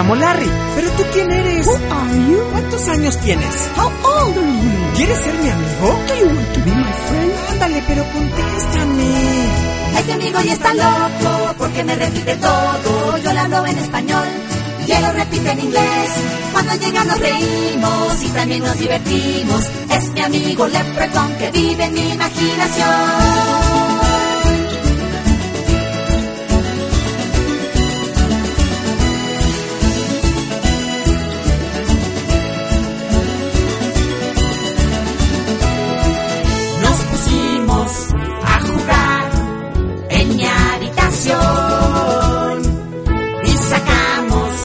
llamo Larry. ¿Pero tú quién eres? Who are you? ¿Cuántos años tienes? How old are you? ¿Quieres ser mi amigo? Do you want to be my friend? Ándale, pero contéstame. Este amigo ya está loco porque me repite todo. Yo le hablo en español y él lo repite en inglés. Cuando llega nos reímos y también nos divertimos. Es mi amigo Leprechaun que vive en mi imaginación.